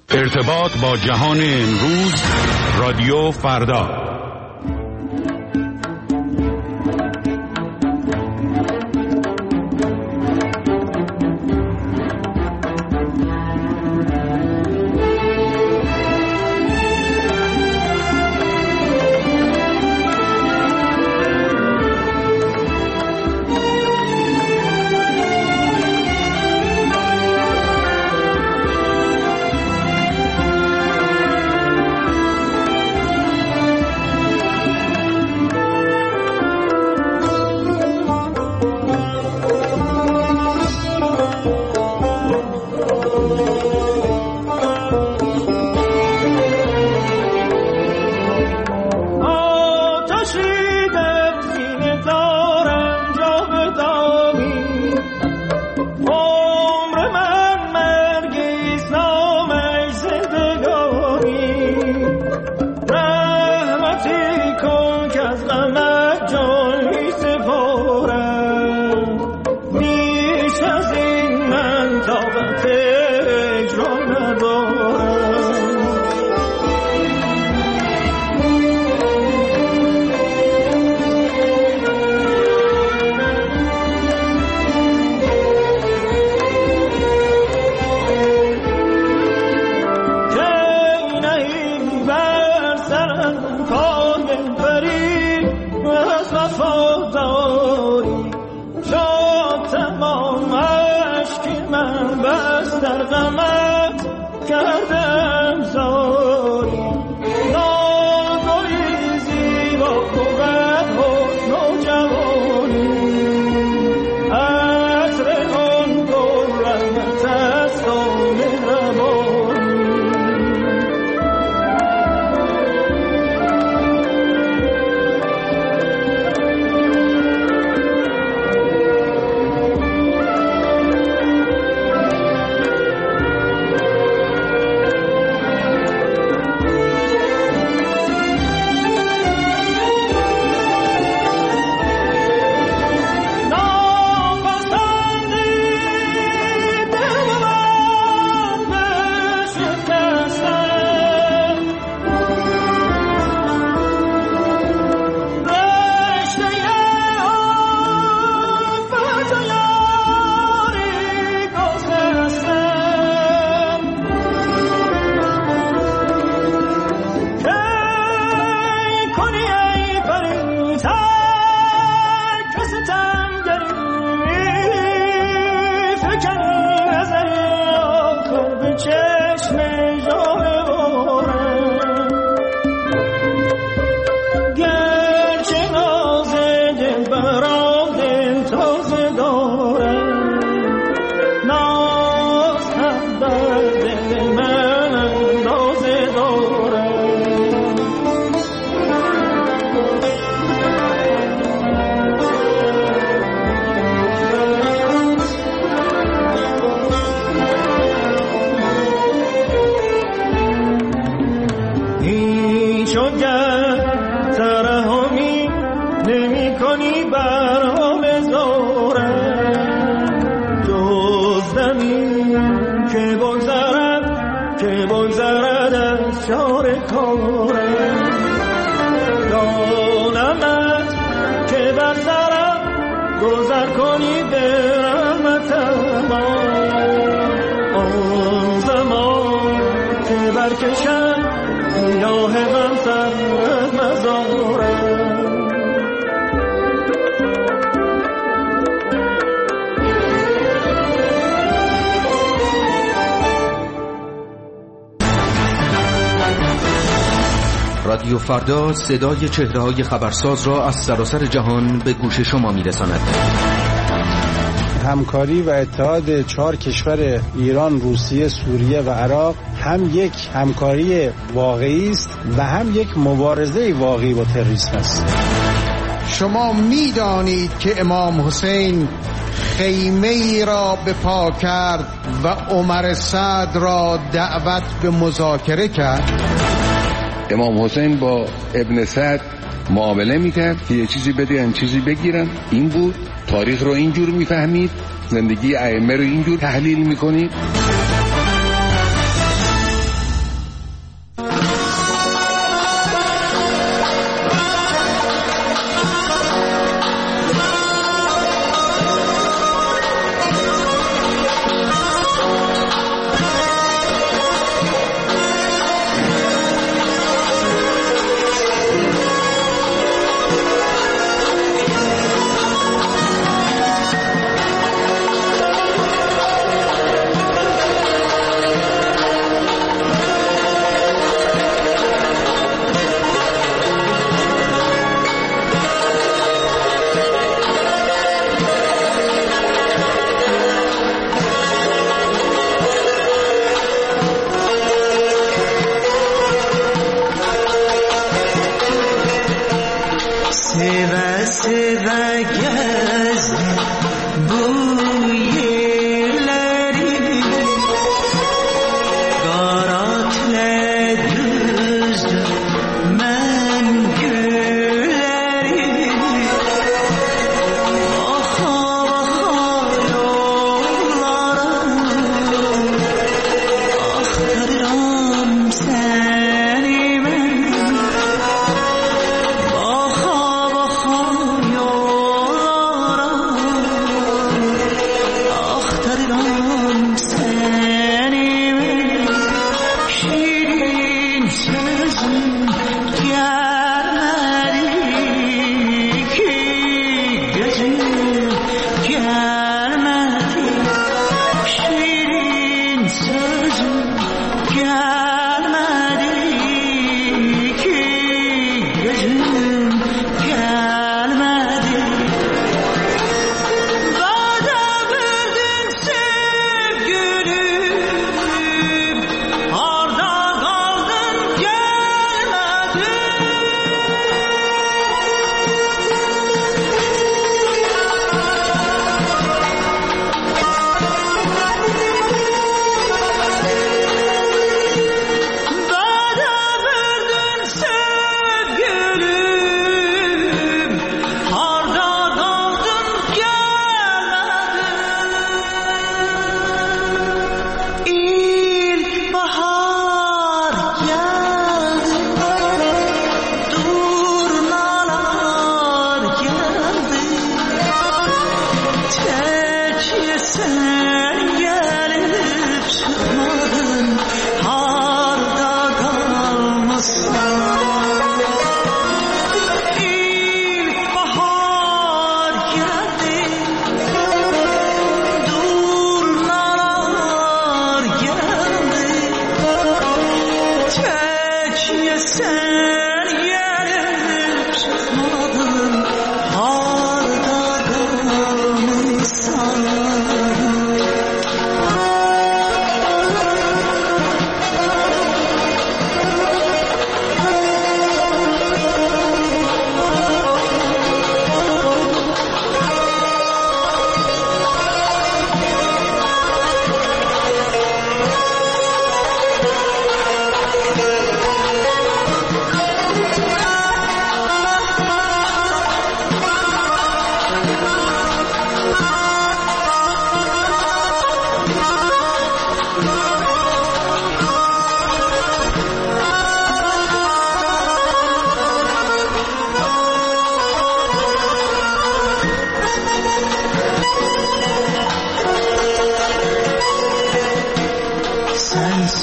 ارتباط با جهان امروز، رادیو فردا. رادیو فردا صدای چهره‌های خبرساز را از سراسر جهان به گوش شما می‌رساند. همکاری و اتحاد 4 کشور ایران، روسیه، سوریه و عراق هم یک همکاری واقعی است و هم یک مبارزه واقعی با تروریسم است. شما می‌دانید که امام حسین خیمه‌ای را به پا کرد و عمر سعد را دعوت به مذاکره کرد. امام حسین با ابن سعد معامله میکرد که یه چیزی بده یه چیزی بگیرن. این بود. تاریخ رو اینجور میفهمید، زندگی ائمه رو اینجور تحلیل میکنید.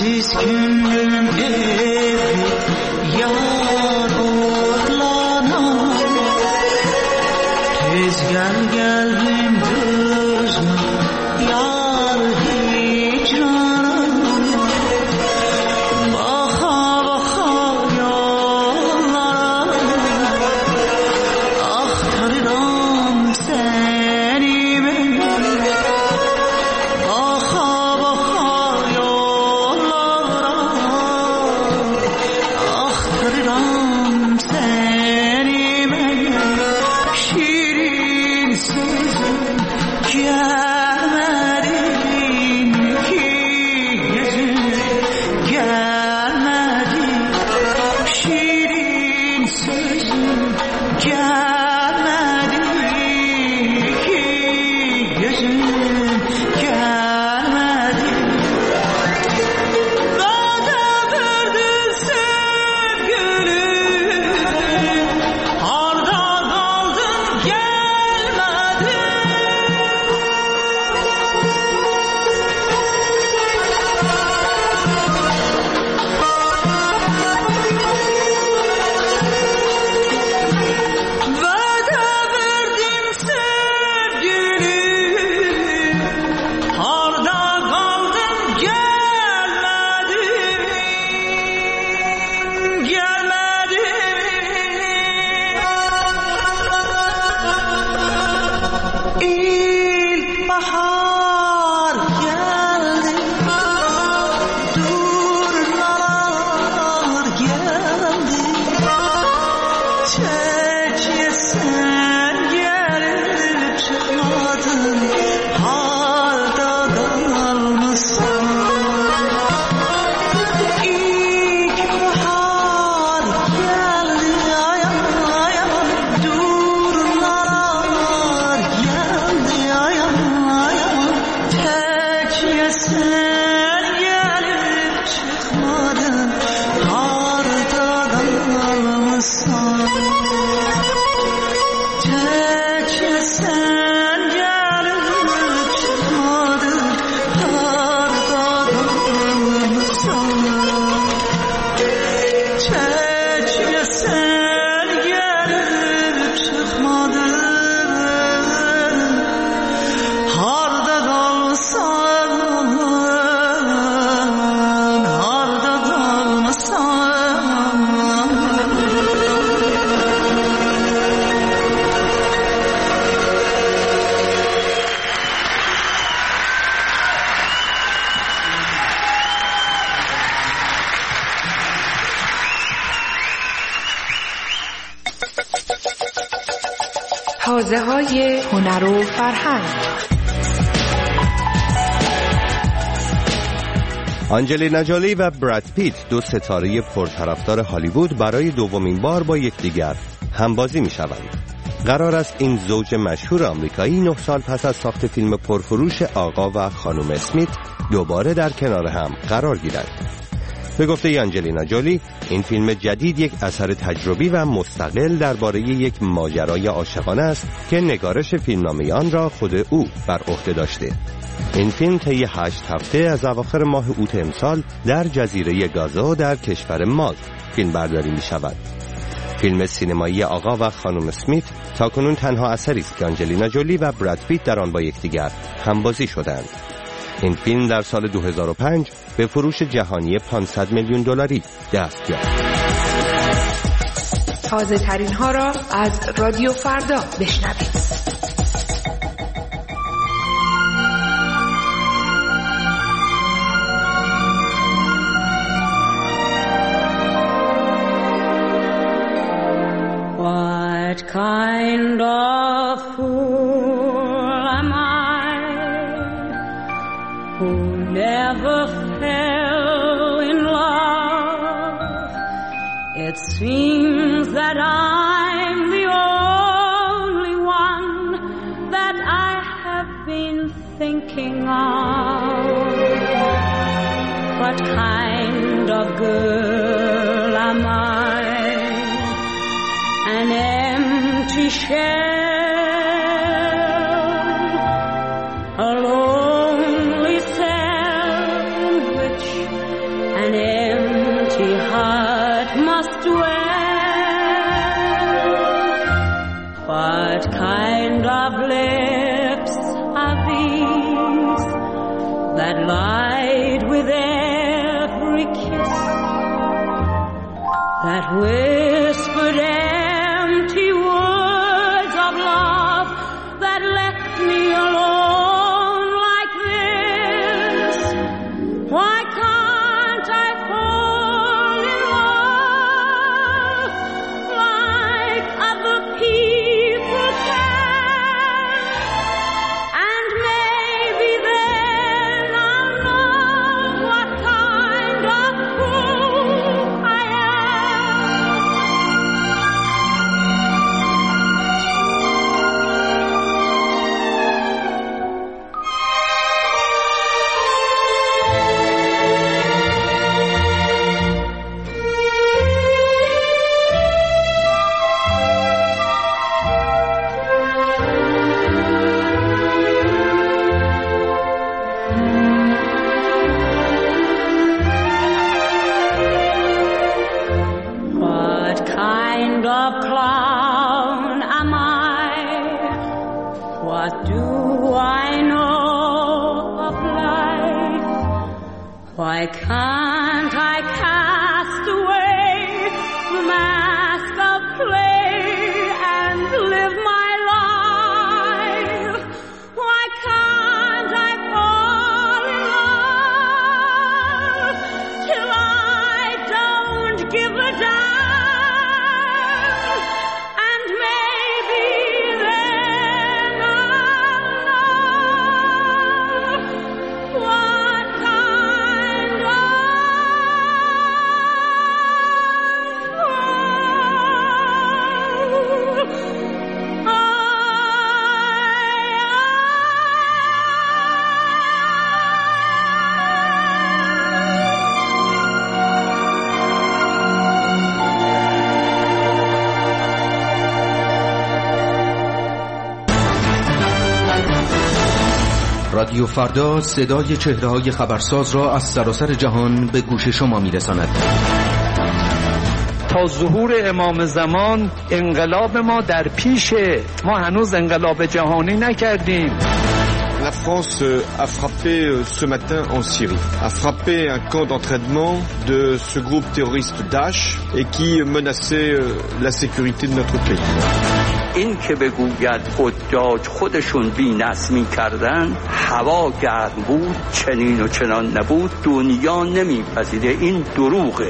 Aziz gönlüm evi yar oğlana, tez gel benim gözüme yar hicrana. Baka baka yollara aktarıram seni ben. Baka baka yollara aktarıram seni ben. Şirin sözüm gelmedin ki yüzüm gelmedi. Şirin sözüm gelmedi ki yüzüm gelmedi. Vade verdin sevgilim, harda kaldın gelmedin. Vade verdin sevgilim, harda kaldın gelmedin. İlkbahar geldi, durnalar geldi. Çeçe sen gelip çıkmadın, harda kalmışsın. İlkbahar geldi, ayam ayam, durnalar geldi, ayam ayam. Çeçe sen gelip çıkmadın, harda kalmışsın. Çeçe sen gelip çıkmadın, harda kalmışsın. Çeçe sen gelip çıkmadın, harda kalmışsın, harda kalmışsın. حوزه‌های هنر و فرهنگ. آنجلینا جولی و براد پیت، دو ستاره پرطرفدار هالیوود، برای دومین بار با یکدیگر همبازی می‌شوند. قرار است این زوج مشهور آمریکایی 9 سال پس از ساخت فیلم پرفروش آقا و خانم اسمیت دوباره در کنار هم قرار گیرند. به گفته آنجلینا جولی، این فیلم جدید یک اثر تجربی و مستقل درباره یک ماجرای عاشقانه است که نگارش فیلمنامه آن را خود او بر عهده داشته. این فیلم طی 8 هفته از اواخر ماه اوت امسال در جزیره گازا در کشور مالت فیلم برداری می شود. فیلم سینمایی آقا و خانم اسمیت تاکنون تنها اثری است که آنجلینا جولی و براد پیت در آن با یکدیگر همبازی شدند. این فیلم در سال 2005 به فروش جهانی 500 میلیون دلاری دست یافت. تازه ترین ها را از رادیو فردا بشنوید. What kind of fool am I who never fell in love? It seems that I'm the only one that I have been thinking of. What kind of girl am I? An empty shell, a lonely cell in which an empty heart must dwell. What kind of lips are these that lied with every kiss, that whispered empty words of love, that left me alone like this? Why can't I fall in love like other people can? And maybe then I'll know what kind of fool I am. What kind of clown am I? What do I know of life? Why can't I cast away the mask of play and live my life? Why can't I fall in love till I don't give a damn? And maybe then I'll know what kind of رادیو فردا صدای چهره‌های خبرساز را از سراسر جهان به گوش شما می‌رساند. تا ظهور امام زمان انقلاب ما در پیشه، ما هنوز انقلاب جهانی نکردیم. La France a frappé ce matin en Syrie, a frappé un camp d'entraînement de ce groupe terroriste Daesh et qui menaçait la sécurité de notre pays. این که بگوید حجاج خودشون بی‌نظمی کردن، هوا گرم بود، چنین و چنان نبود، دنیا نمیپذیره، این دروغه.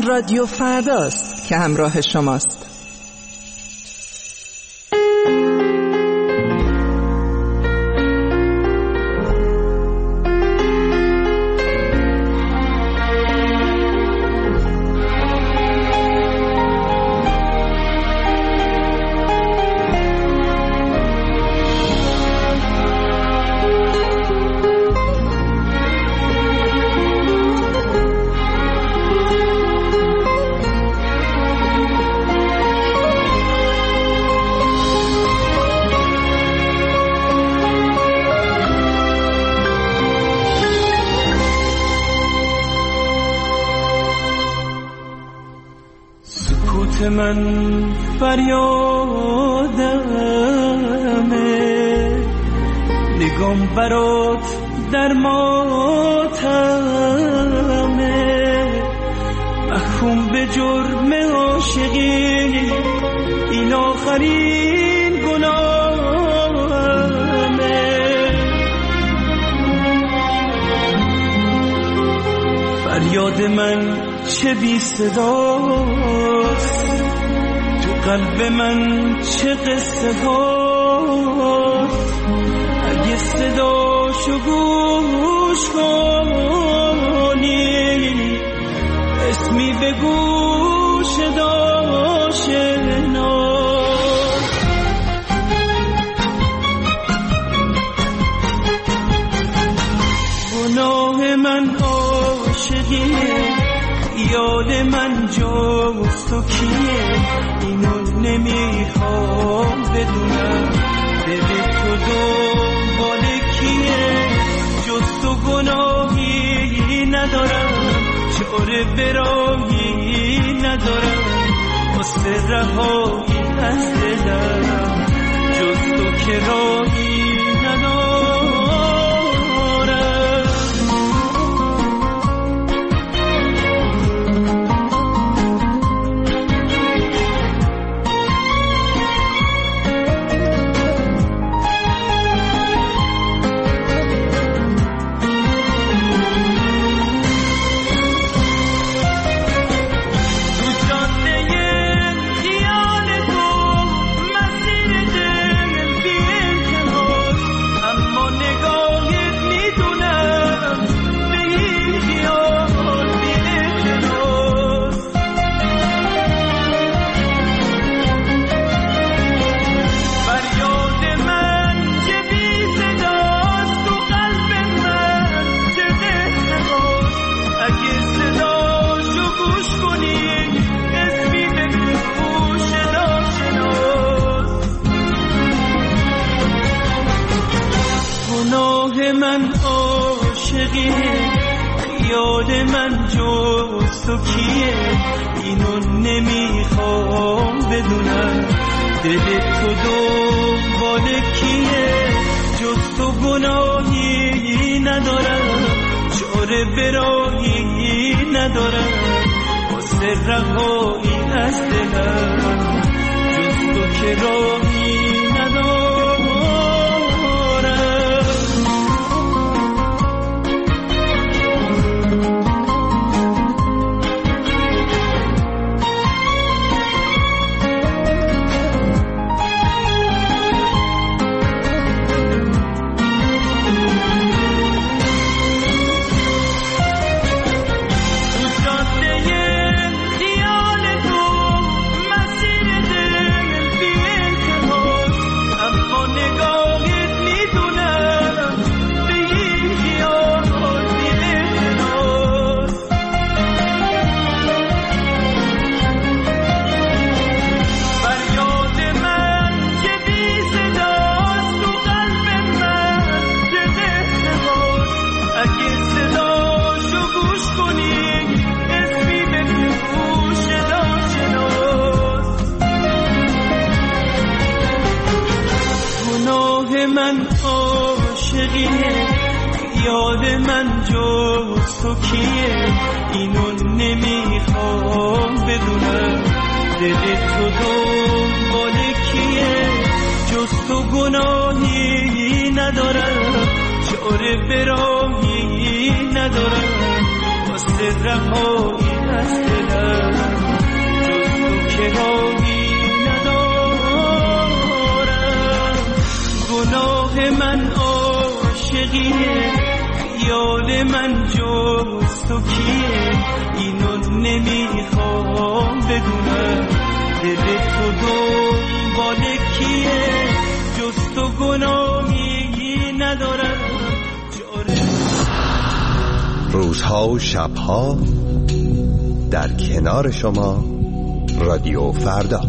رادیو فرداست که همراه شماست. من فریادمه، نگام برات در ماتمه، محکوم به جرم عاشقی، این آخرین گناهمه. فریاد من چه بی صداست، تو قلب من چه قصه هاست. اگه صداشو گوش کنی، اسمی به گوش داشنا. گناه من عاشقیه، یاد من جز تو کیه، اینو نمیخوام بدونم، دل تو دنبال کیه. جز تو گناهی ندارم، چاره برایی ندارم، واسه رهایی از دلم، جز تو که راهی ندارم. یاد من جز تو کیه، اینو نمیخوام بدونم، دل تو دنبال کیه. جز تو گناهی ندارم، چاره برایی ندارم، واسه رهایی از دلم، جز تو که راهی ندارم. من عاشقیه، یاد من جز تو کیه، اینو نمیخوام بدونم، دل تو دنبال کیه. جز تو گناهی ندارم، چاره برایی ندارم، واسه رهایی از دلم جز تو که راهی ندارم. گناه من عاشقیه، خیال من جز تو کیه، اینو نمیخوام بدونم. دل تو دنبال کیه، جز تو گناهی ندارم. روزها و شبها در کنار شما، رادیو فردا.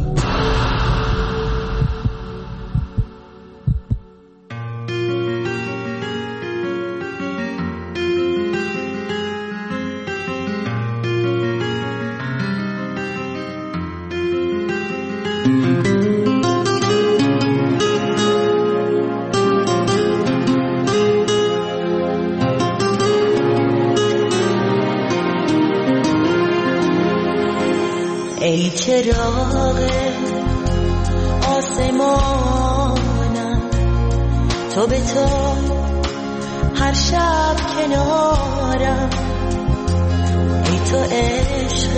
ای چراغ آسمانم، تو به تو هر شب کنارم. ای تو عشق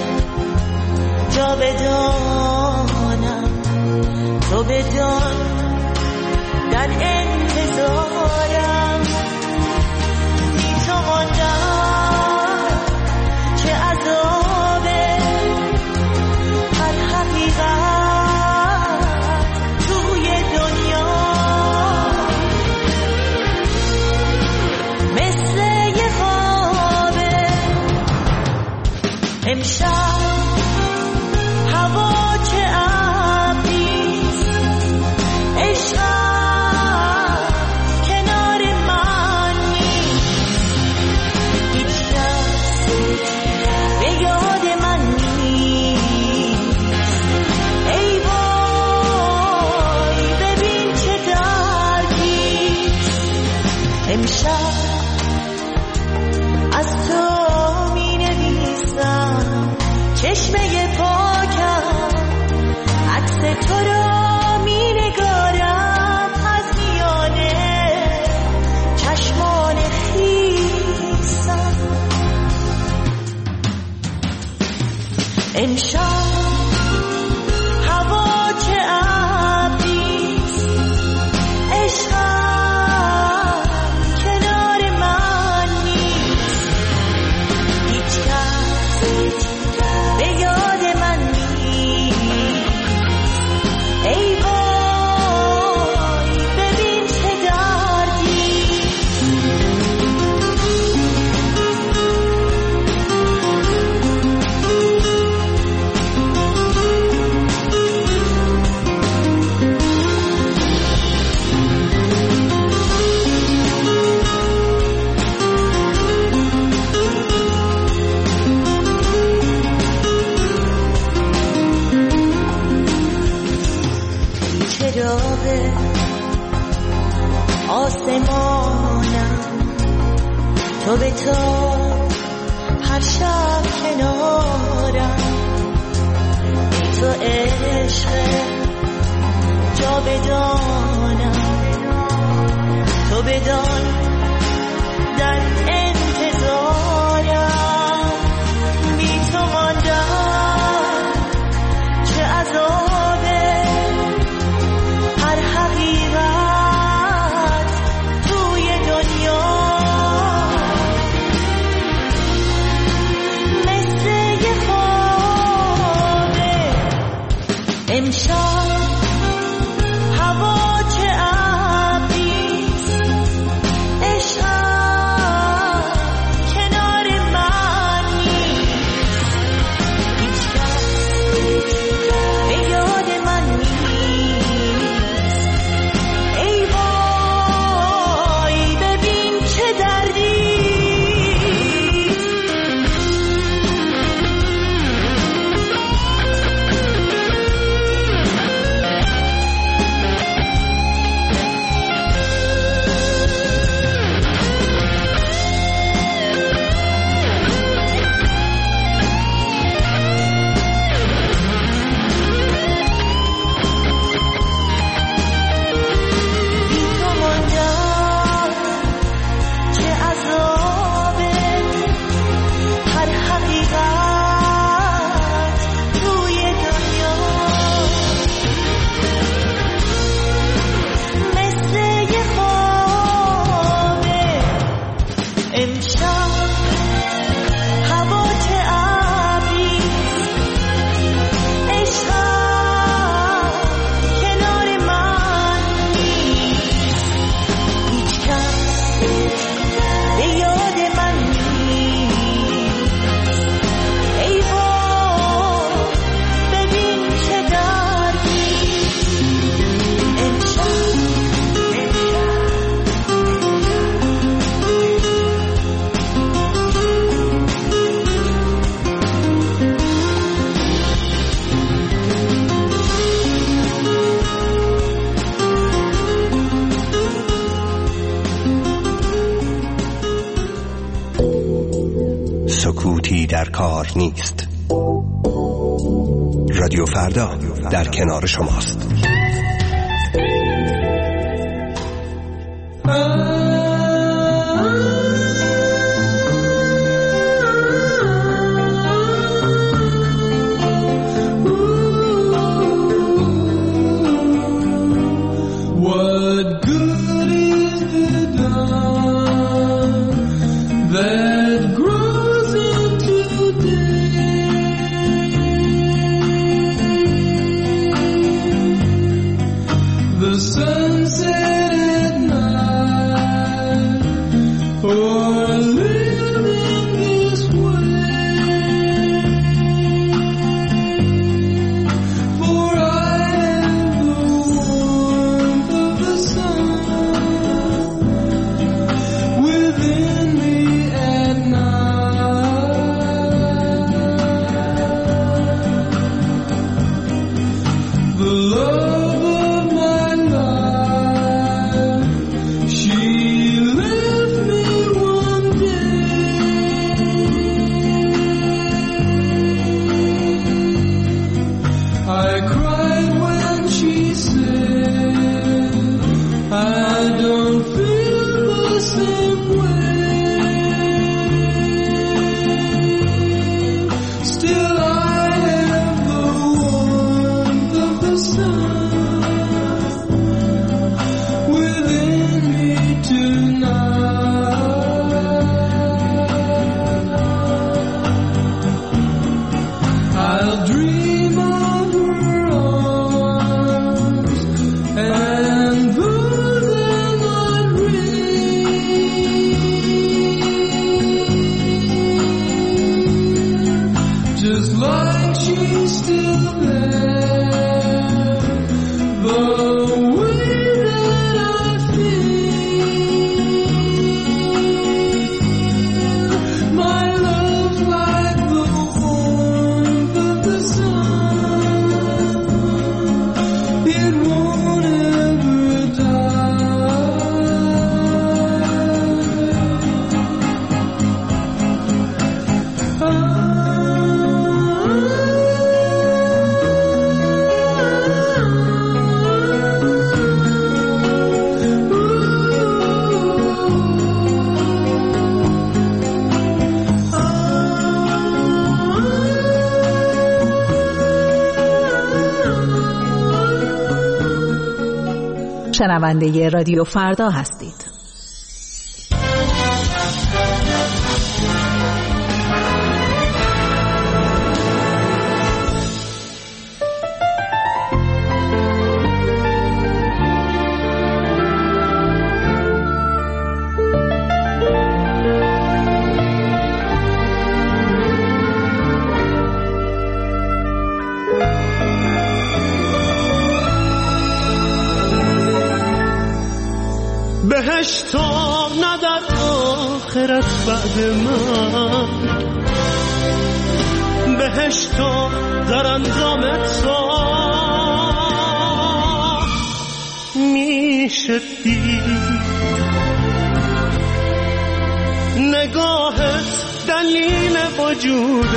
جاودانم، تو بدان در انتظارم. بی تو ماندم چه عذابه، هر حقیقت توی دنیا مثل یه خوابه. امشب هوا چه ابریست، عشقم کنار من نیست. هیچ کس به یاد من نیست. ای وای ببین چه دردیست. امشب از تو می نویسم چشمه پاکم، عکس تو را می نگارم از میانه چشمان خیسم. امشب هوا چه ابریست، عشقم کنار من نیست. هیچ کس به یاد من نیست. ای وای ببین چه دردیست. چراغ آسمانم، تو به تو هر شب کنارم. ای تو عشق جاودانم، تو بدان در انتظارم. بی تو ماندم چه عذابه، هر حقیقت توی دنیا مثل یه خوابه. امشب هوا چه ابریست، عشقم کنار من نیست. هیچ کس به یاد من نیست. ای وای ببین چه دردیست. سکوتی در کار نیست. رادیو فردا در کنار شماست. شنونده رادیو فردا هستید. بهشتا نه در آخرت بعد من، بهشتا در انجام تو میشه دید. نگاهت دلیل وجود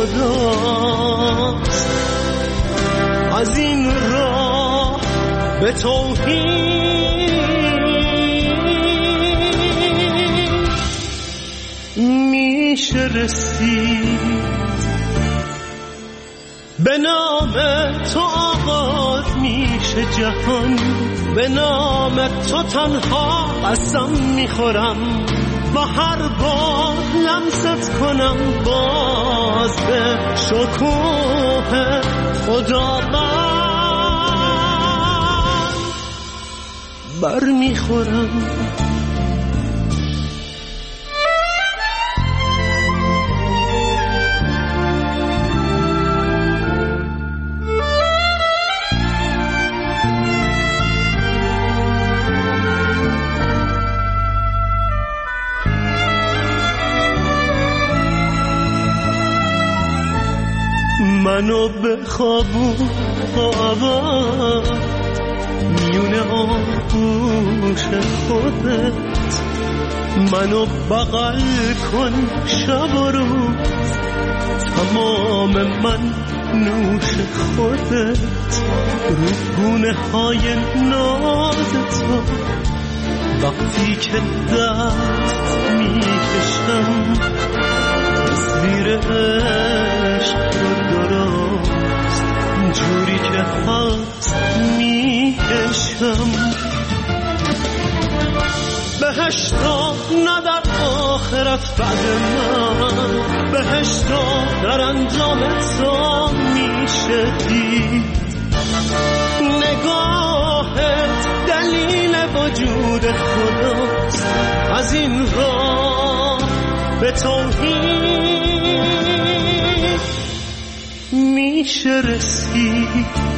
خداست، از این راه به توحید میشه رسید. به نام تو آغاز میشه جهان، به نام تو تنها قسم میخورم، و هر بار لمست کنم باز به شکوه خداوند بر میخورم. منو به خوابون آورد میونه آغوش خودت، منو بغل کن شب و روز تمام من نوش خودت رو گونه های ناز تو وقتی که درد میکشم تصویر عشق رو درست جوری که هست میکشم بهشتا نه در آخرت بعد من بهشتا در انجام تو میشه دید نگاهت دلیل وجود خداست از این راه به توحید میشه رسید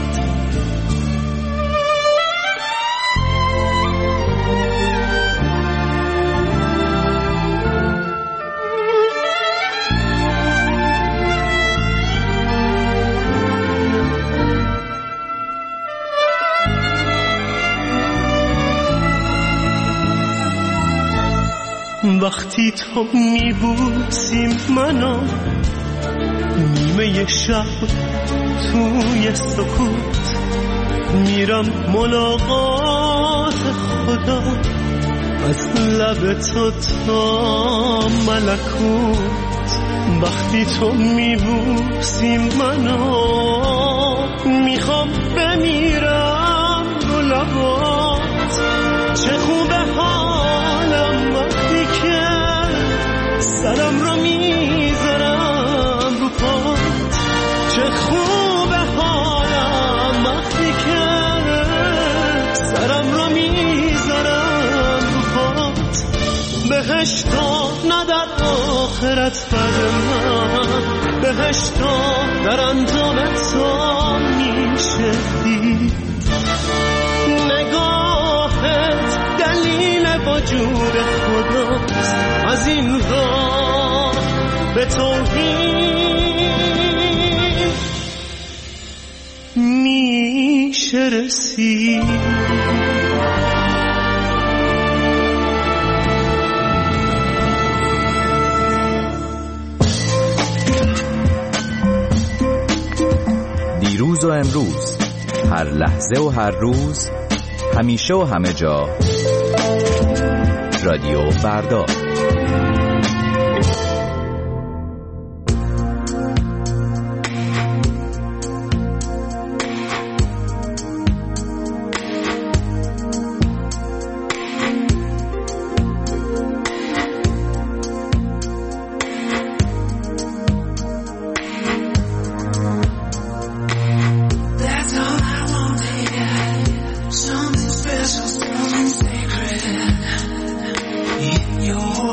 وقتی تو میبوسیم منو نیمه شب توی سکوت میرم ملاقات خدا از لب تو تا ملکوت وقتی تو میبوسیم منو میخوام بمیرم رو لبات چه خوبه حالم وقتی که سرم رو میذارم رو پات چه خوبه حالم وقتی که سرم رو میذارم رو پات بهشتا نه در آخرت بر من بهشتا در انجام تو میشه دید نگاهت دلیل وجود خداست از این راه به توحید میشه رسید دیروز و امروز هر لحظه و هر روز همیشه و همه جا رادیو فردا Something special, something sacred in your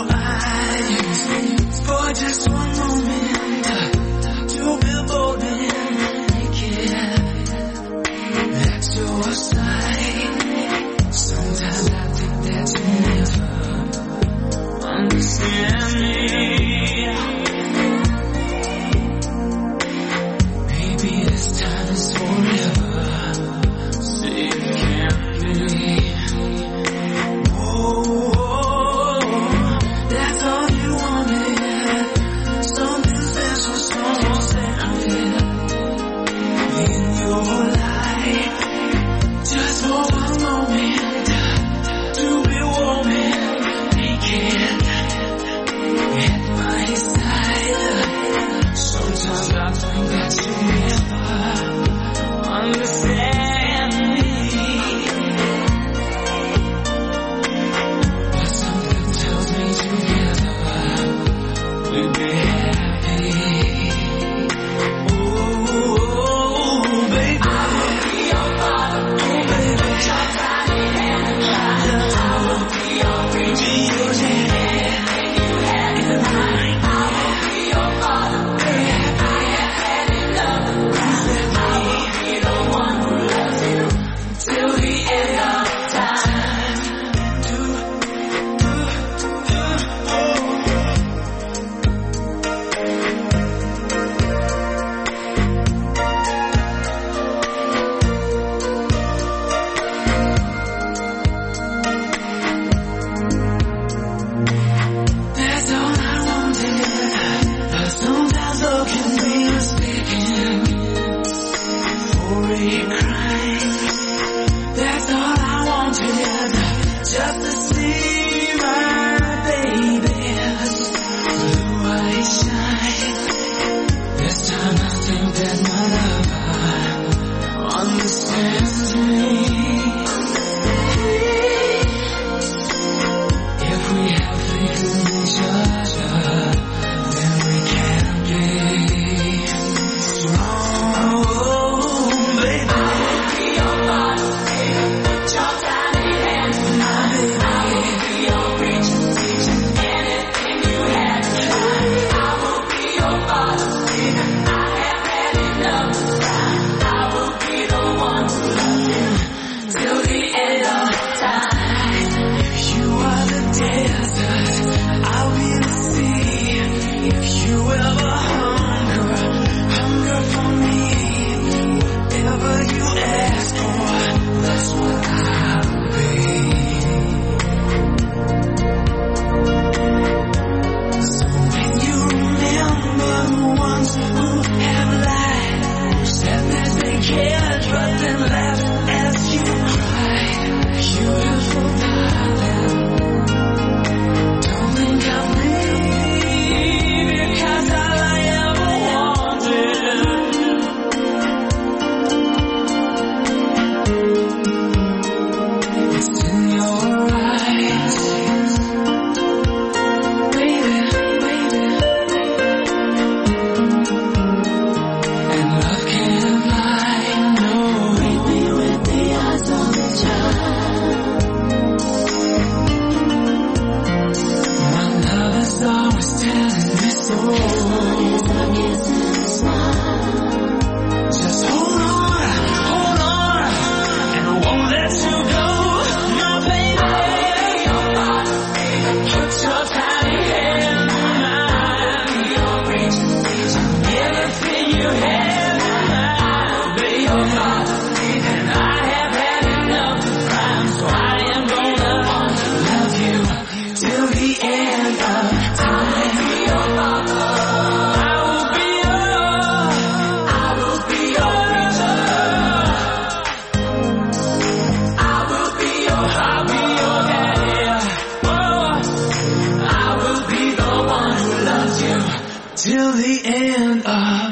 till the end of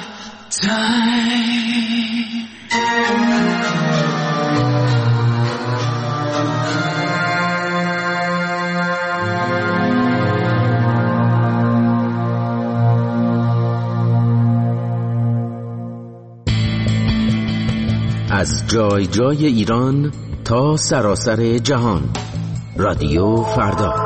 time. از جای جای ایران تا سراسر جهان، رادیو فردا.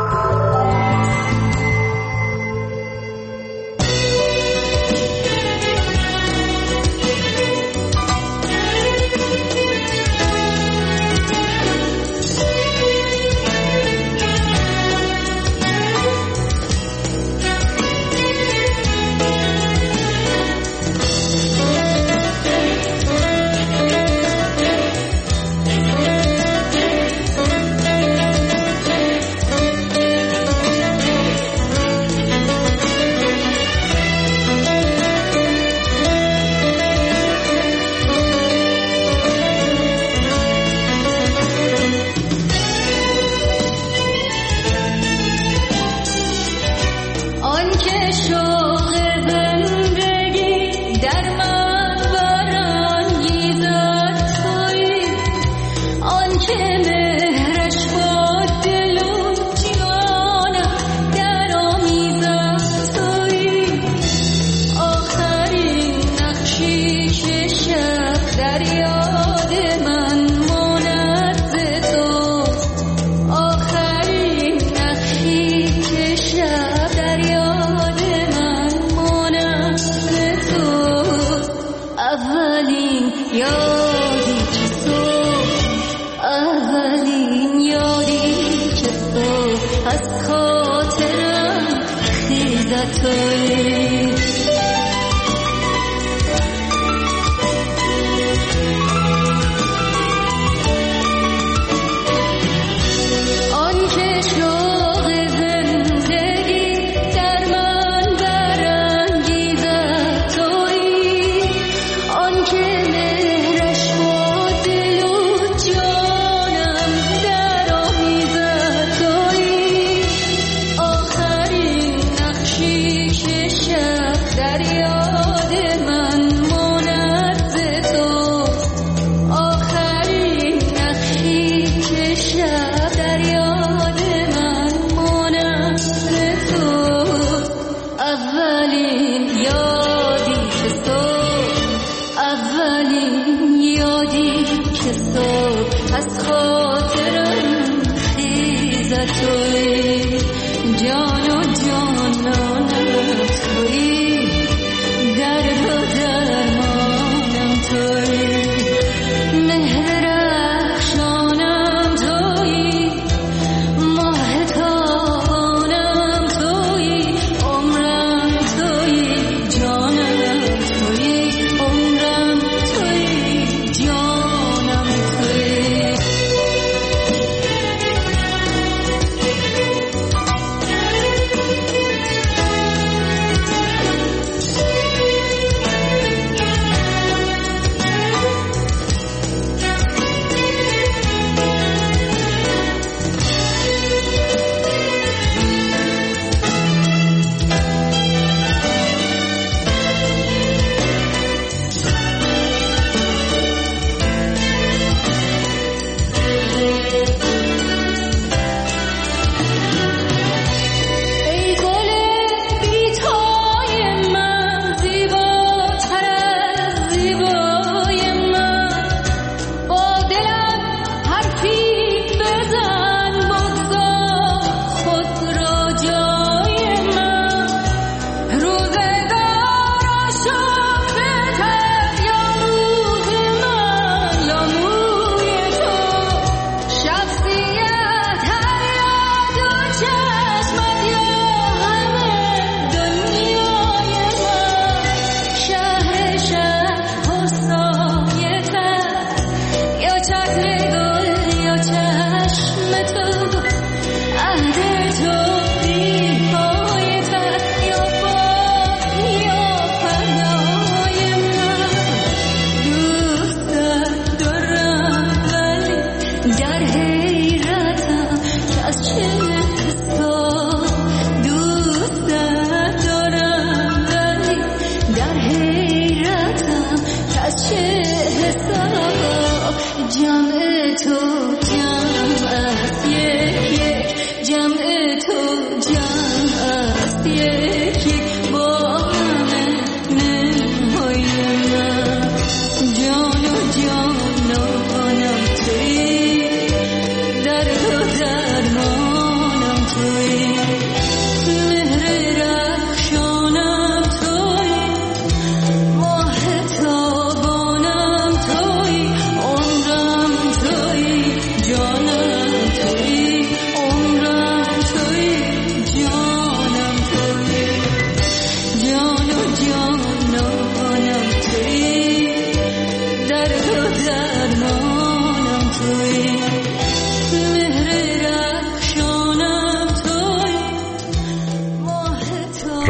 عمرم تویی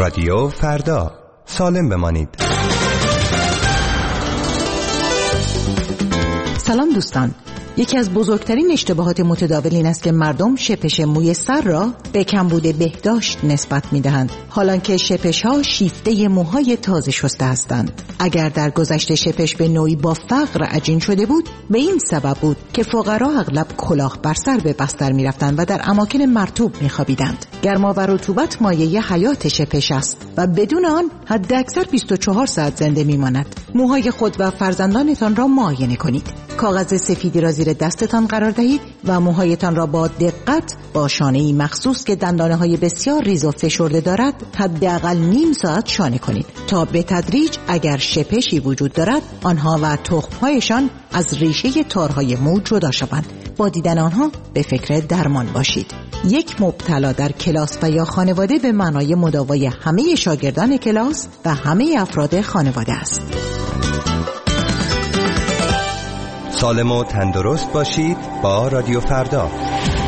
رادیو فردا، سالم بمانید. سلام دوستان. یکی از بزرگترین اشتباهات متداول این است که مردم شپش موی سر را به کمبود بهداشت نسبت می‌دهند، حالانکه شپش‌ها شیفته موهای تازه شسته هستند. اگر در گذشته شپش به نوعی با فقر عجین شده بود، به این سبب بود که فقرا اغلب کلاه بر سر به بستر می‌رفتند و در اماکن مرطوب می‌خوابیدند. گرما و رطوبت مایه حیات شپش است و بدون آن حداکثر 24 ساعت زنده می‌ماند. موهای خود و فرزندانتان را معاینه کنید. کاغذ سفیدی را زیر دستتان قرار دهید و موهایتان را با دقت با شانه‌ای مخصوص که دندانه‌های بسیار ریز و فشرده دارد حداقل نیم ساعت شانه کنید تا به تدریج اگر شپشی وجود دارد آنها و تخم‌هایشان از ریشه تارهای مو جدا شوند. با دیدن آنها به فکر درمان باشید. یک مبتلا در کلاس و یا خانواده به معنای مداوای همه شاگردان کلاس و همه افراد خانواده است. سالم و تندرست باشید با رادیو فردا.